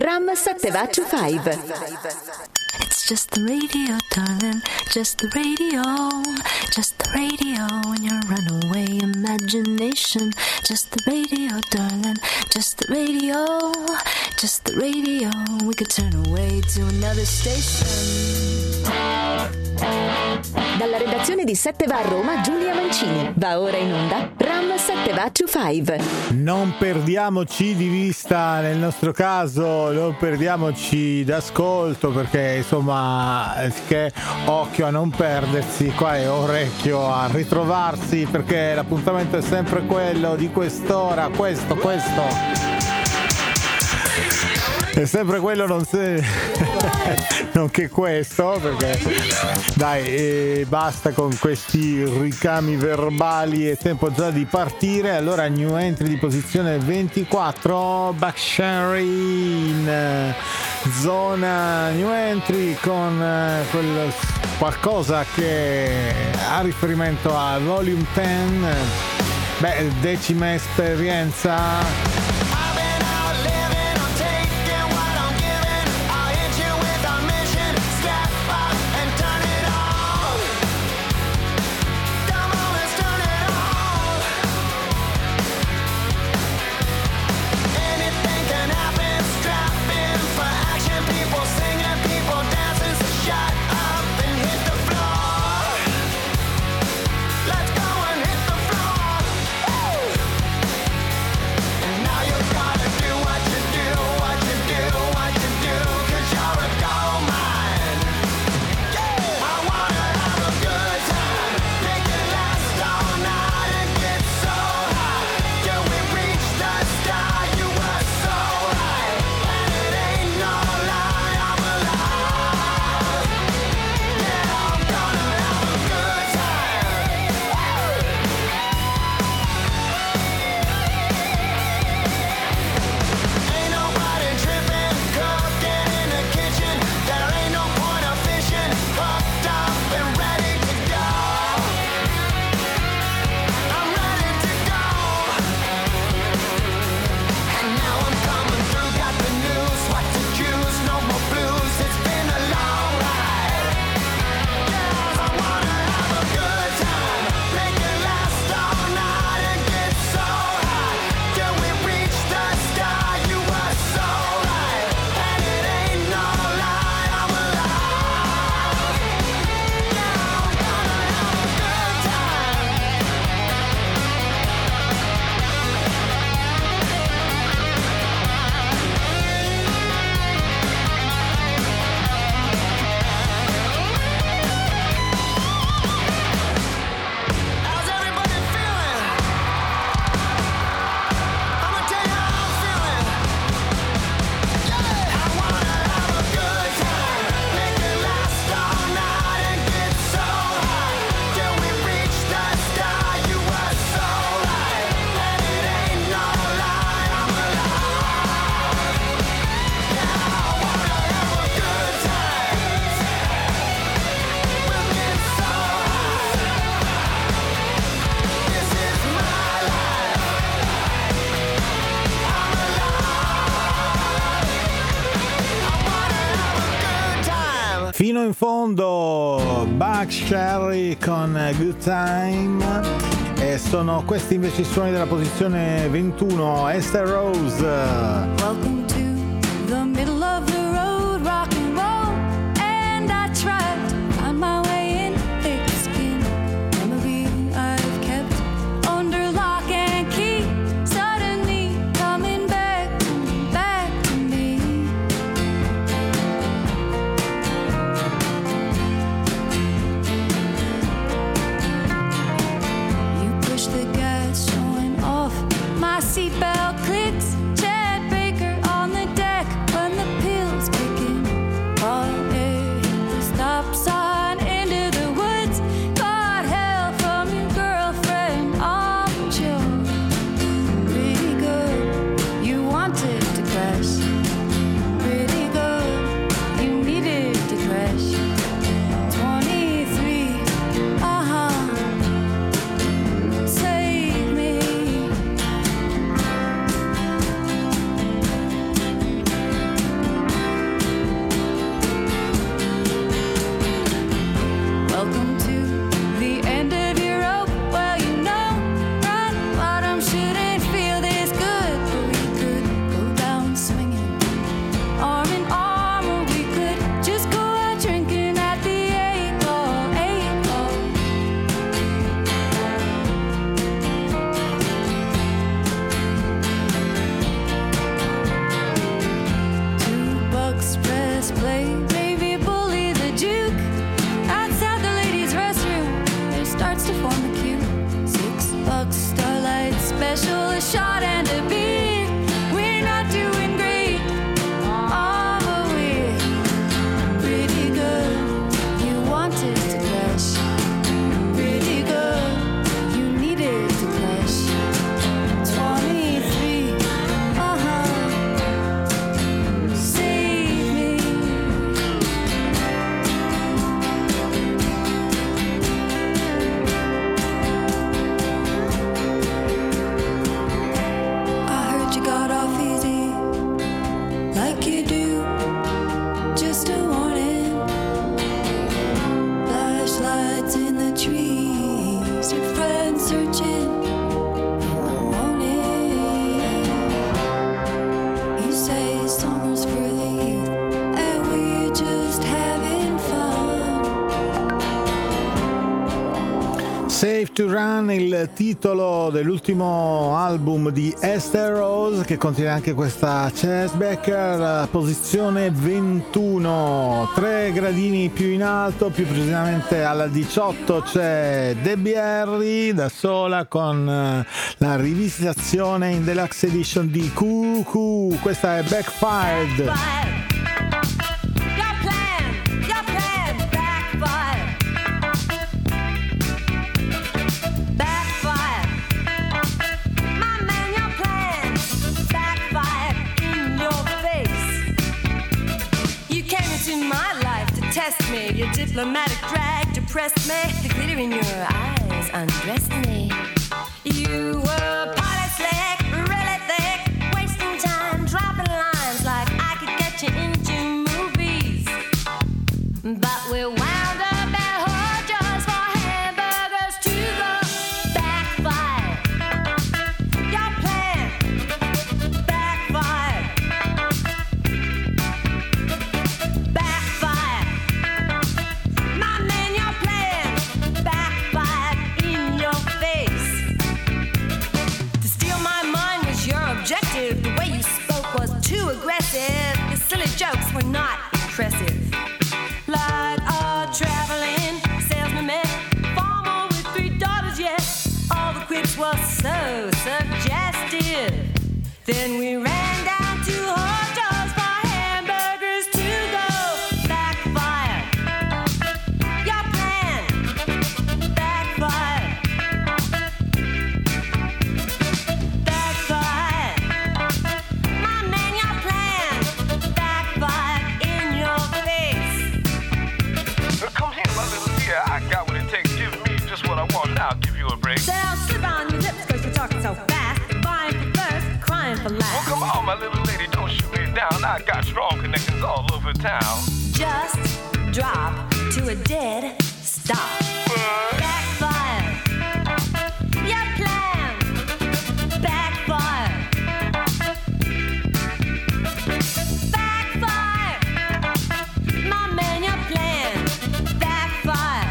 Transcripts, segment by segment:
Ram 725. It's just the radio, darling, just the radio, just the radio in your runaway imagination. Just the radio, darling, just the radio, just the radio. We could turn away to another station. Dalla redazione di 7 va a Roma, Giulia Mancini. Va ora in onda Ram 725. Non perdiamoci di vista, nel nostro caso, non perdiamoci d'ascolto, perché insomma, che occhio a non perdersi, qua è orecchio a ritrovarsi, perché l'appuntamento è sempre quello di quest'ora, questo. È sempre quello, non che questo, perché dai, basta con questi ricami verbali, è tempo già di partire. Allora, new entry di posizione 24, Backstreet in zona new entry con quel qualcosa che ha riferimento a Volume 10, decima esperienza. Fino in fondo, Backstreet con Good Time, e sono questi invece i suoni della posizione 21, Esther Rose. Welcome to the middle of the road, rock and roll, and I tried to find my way in thick skin. Memory I've kept under lock and key, suddenly coming back to me. You push the gas, showing off my seatbelt clicks. Chad Baker like you do. Just a warning. Flashlights in the trees. Your friends searching in the morning. You say summer's for the youth, and we're just having fun. Safe to Run, il titolo dell'ultimo album di Esther Rose, che contiene anche questa Chess Becker, posizione 21, 3 gradini più in alto, più precisamente alla 18 c'è Debbie Harry da sola con la rivisitazione in deluxe edition di QQ, questa è Backfired. Me. Your diplomatic drag depressed me. The glitter in your eyes undressed me. You were party slick, really thick, wasting time, dropping lines like I could get you into movies. But we wound up at Hojo's for hamburgers to go. Backfire. Your plan backfire. Backfire. The way you spoke was too aggressive. Your silly jokes were not impressive. Like a traveling salesman met farmer with 3 daughters, yet all the quips were so suggestive. Then we ran down to Hojo's for hamburgers to go. Backfire. Your plan backfire. Backfire. I want now, give you a break. So I'll slip on your lips cause you're talking so fast. Buying for first, crying for last. Well, come on, my little lady, don't shoot me down. I got strong connections all over town. Just drop to a dead stop. Backfire. Your plan. Backfire. Backfire. My man, your plan. Backfire.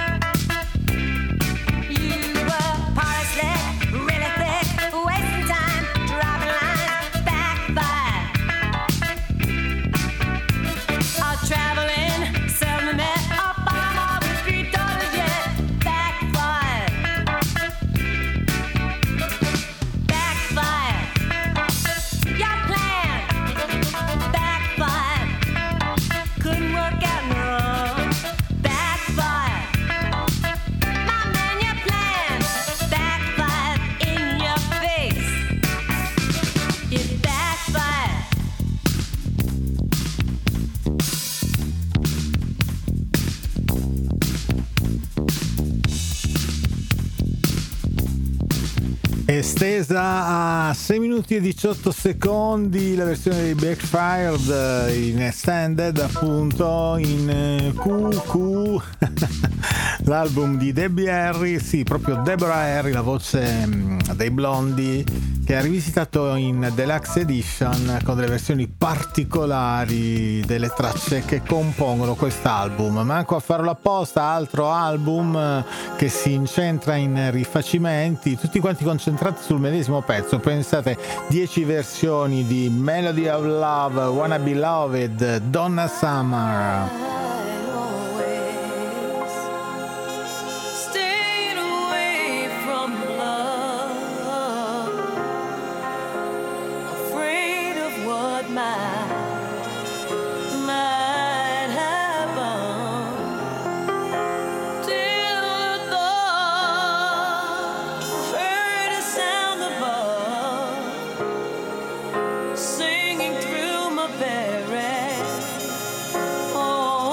Estesa a 6 minuti e 18 secondi la versione di Backfired in extended, appunto in QQ, l'album di Debbie Harry, sì, proprio Deborah Harry, la voce dei Blondi, che ha rivisitato in deluxe edition con delle versioni particolari delle tracce che compongono quest'album. Manco a farlo apposta, altro album che si incentra in rifacimenti, tutti quanti concentrati sul medesimo pezzo. Pensate, 10 versioni di Melody of Love, Wanna Be Loved, Donna Summer. Singing through my beret. Oh,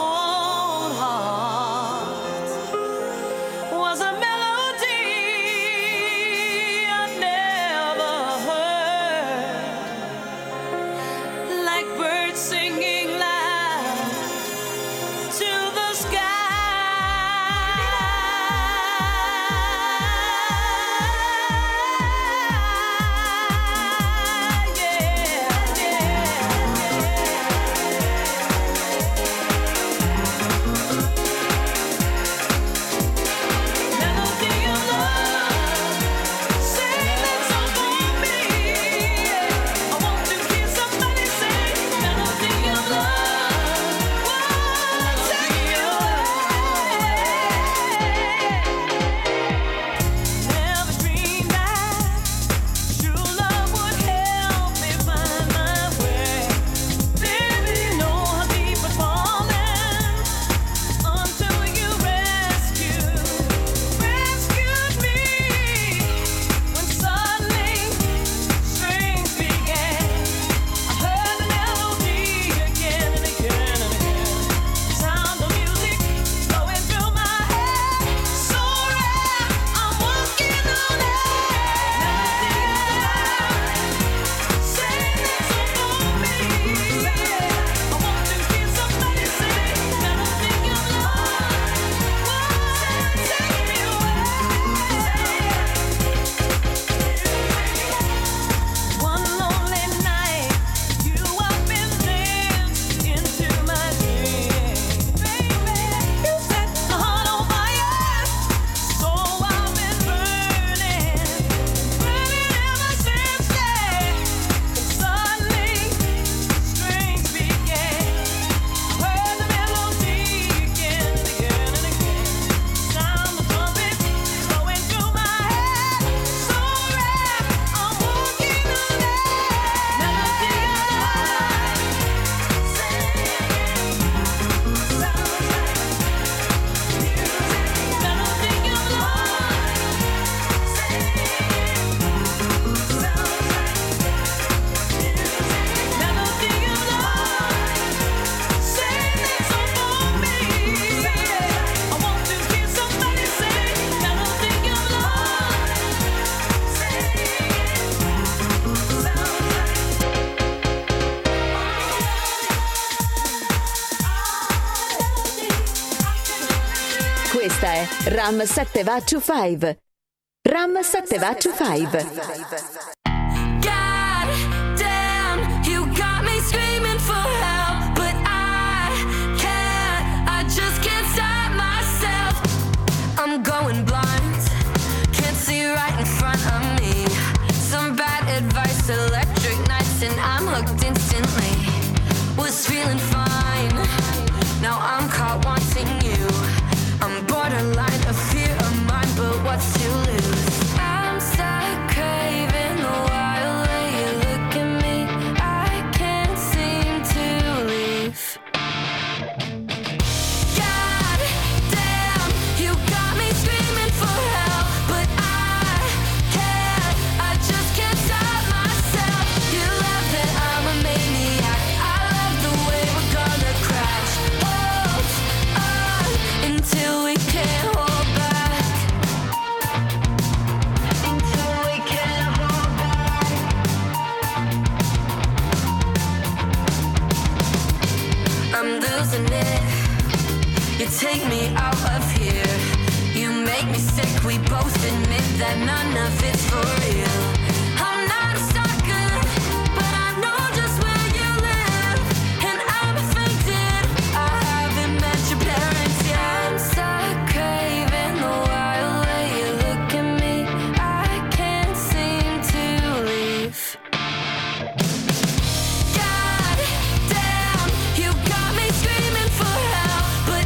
Questa è Ram 7 va to 5. Ram 7 va to 5. God damn, you got me screaming for help, but I just can't stop myself. I'm going blind, can't see right in front of me. Some bad advice, electric nights, and I'm hooked instantly. Was feeling fine, now I'm caught wanting you. I'm borderline, a fear of mine, but what's to lose? I'm stuck craving the wild way you look at me. I can't seem to leave. God damn, you got me screaming for help, but I just can't stop myself. You love that I'm a maniac, I love the way we're gonna crash. Hold on until we can't hold back. Until we can't hold back. I'm losing it. You take me out of here. You make me sick. We both admit that none of it's for real. I'm not a stalker, but I know just where you live, and I'm affected. I haven't met your parents yet. I'm stuck craving the wild way you look at me. I can't seem to leave. God damn, you got me screaming for help, but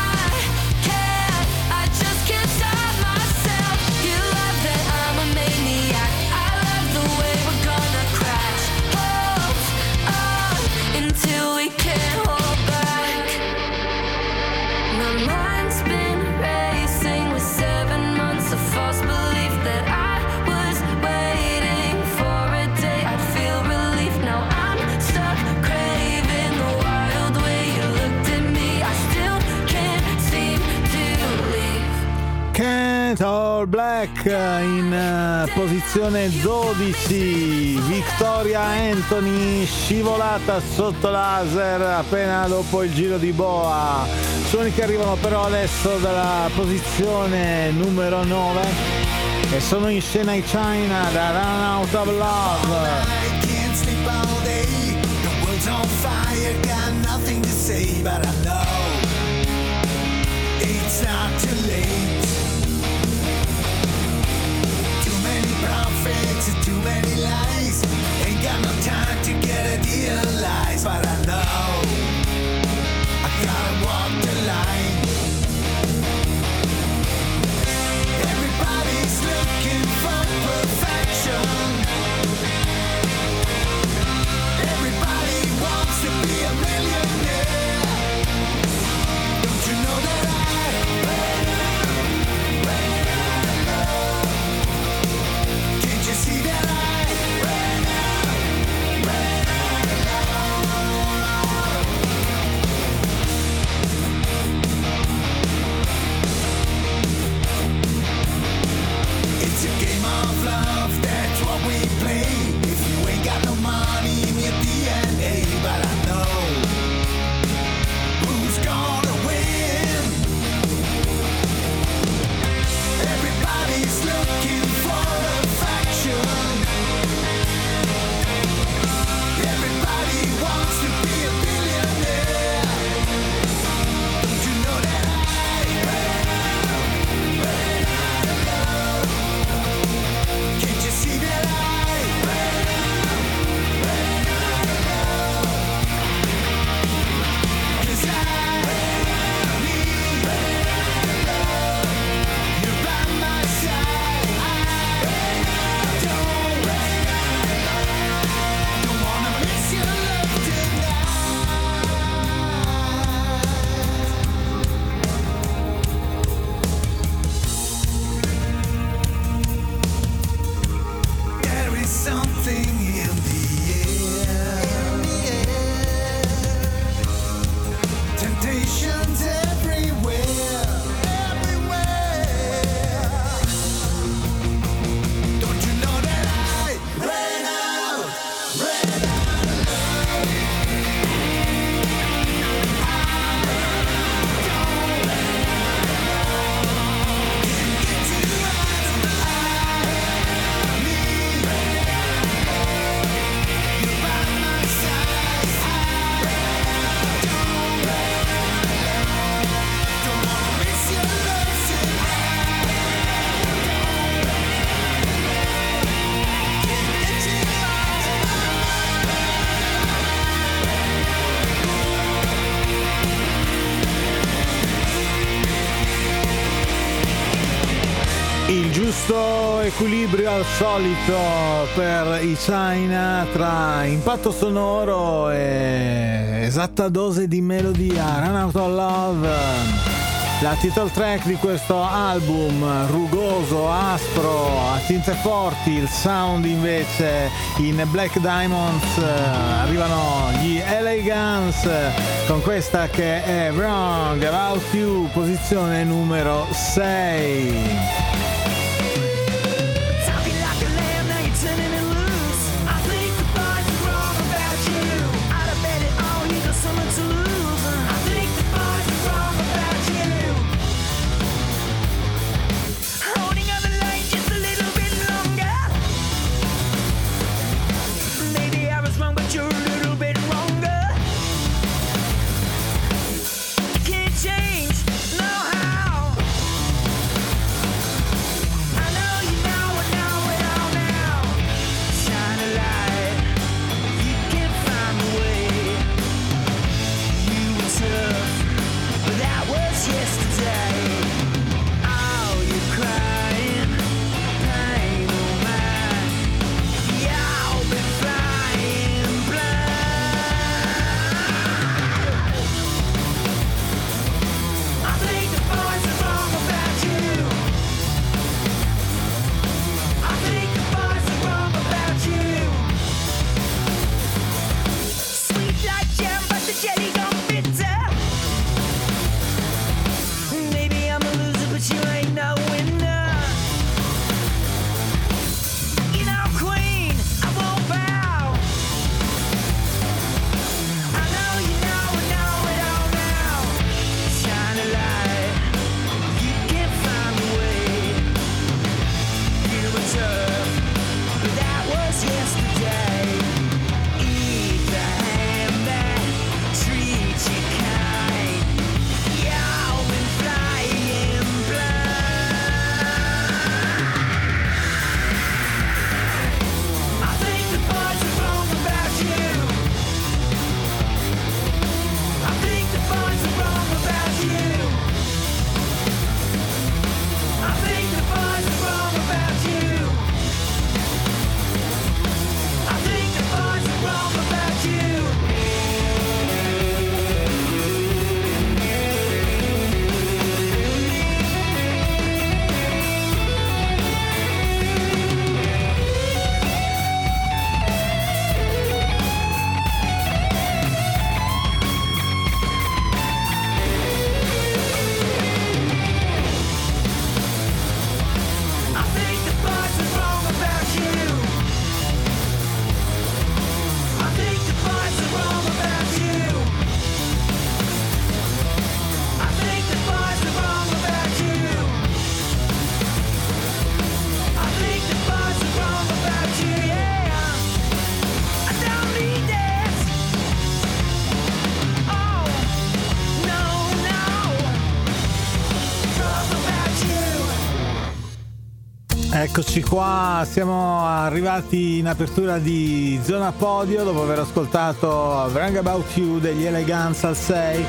I just can't stop myself. You love that I'm a maniac, I love the way we're gonna crash. Hold on until we can't hold back. My mind's been racing with 7 months of false belief that I was waiting for a day I'd feel relief. Now I'm stuck craving the wild way you looked at me. I still can't seem to leave. Kent All Black in posizione 12. Victoria Anthony scivolata sotto laser appena dopo il giro di boa. Suoni che arrivano però adesso dalla posizione numero 9 e sono in scena i China da Run Out of Love. I can't sleep all day. The world's on fire, got nothing to say, but I know it's not too late. Too many prophets and too many lies. Ain't got no time to get a realize, but I know I gotta walk the line. Everybody's looking for perfection. Everybody wants to be a millionaire. Don't you know that can't you see that giusto equilibrio al solito per i China tra impatto sonoro e esatta dose di melodia. Run Out of Love, la title track di questo album, rugoso, aspro, a tinte forti. Il sound invece in Black Diamonds. Arrivano gli LA Guns con questa che è Wrong About You, posizione numero 6. Eccoci qua, siamo arrivati in apertura di Zona Podio dopo aver ascoltato Wrong About You degli LA Guns al 6.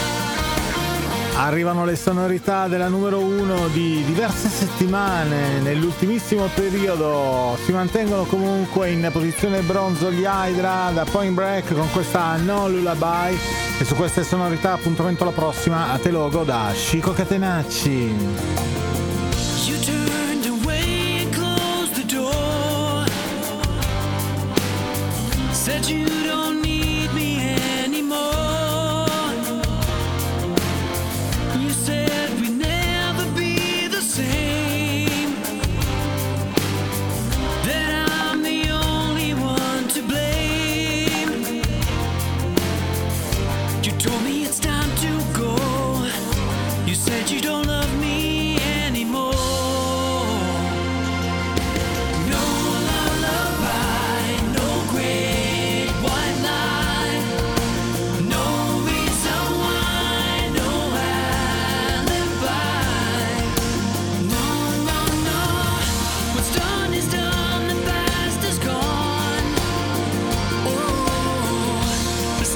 Arrivano le sonorità della numero 1 di diverse settimane. Nell'ultimissimo periodo si mantengono comunque in posizione bronzo gli Hydra da Point Break con questa No Lullaby, e su queste sonorità appuntamento alla prossima a Telogo da Chico Catenacci. Said you don't need me anymore. You said we'd never be the same, that I'm the only one to blame. You told me it's time to go. You said you don't love me anymore.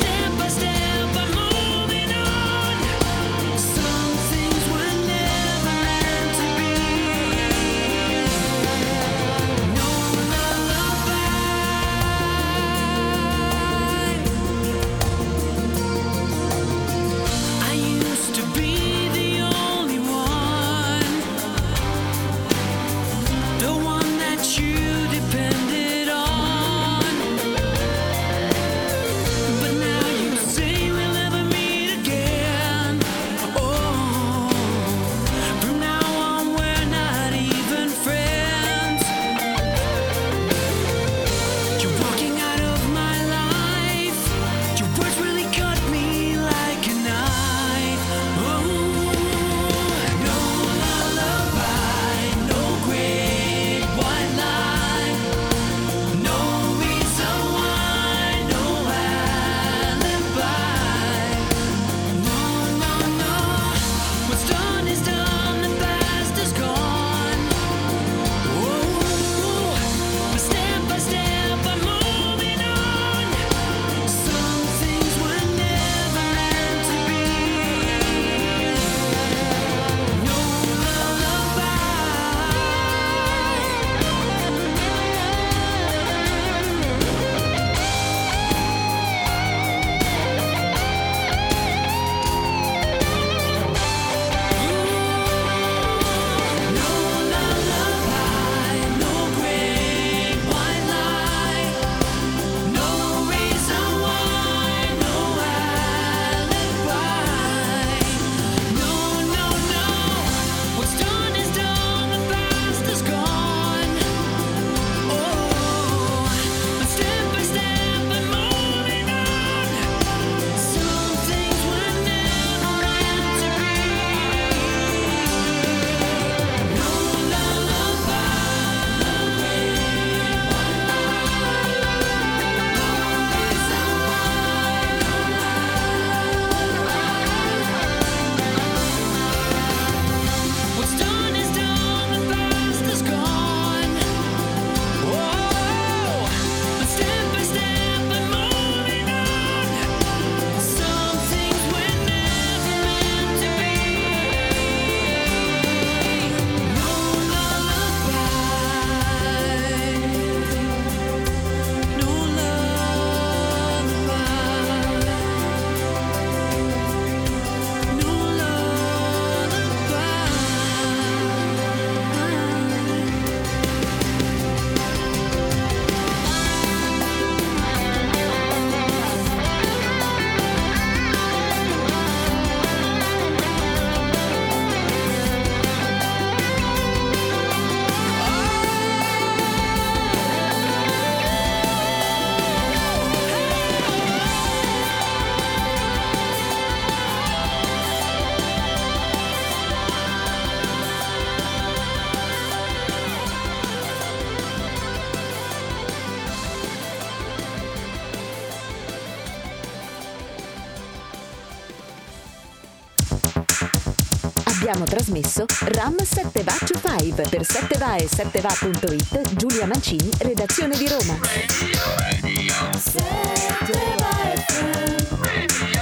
Step by step, I'm moving on. Some things were never abbiamo trasmesso Ram 7va to 5 per 7va e 7va.it. Giulia Mancini, redazione di Roma. Radio.